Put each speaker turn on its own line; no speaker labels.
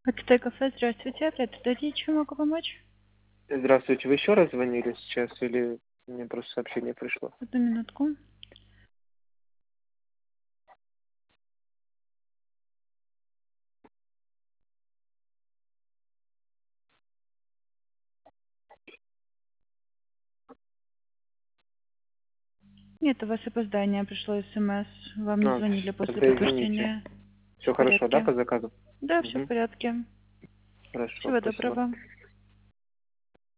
Это кафе, здравствуйте. Предотвратите, чем могу помочь?
Здравствуйте, вы еще раз звонили сейчас или мне просто сообщение пришло?
Одну минутку. Нет, у вас опоздание, пришло СМС. Вам не звонили после
Тогда извините.
подтверждения. Все
Все
в
хорошо, да,
порядке?
по заказу?
Да, все в
Угу.
порядке.
Хорошо,
Всего
спасибо.
доброго.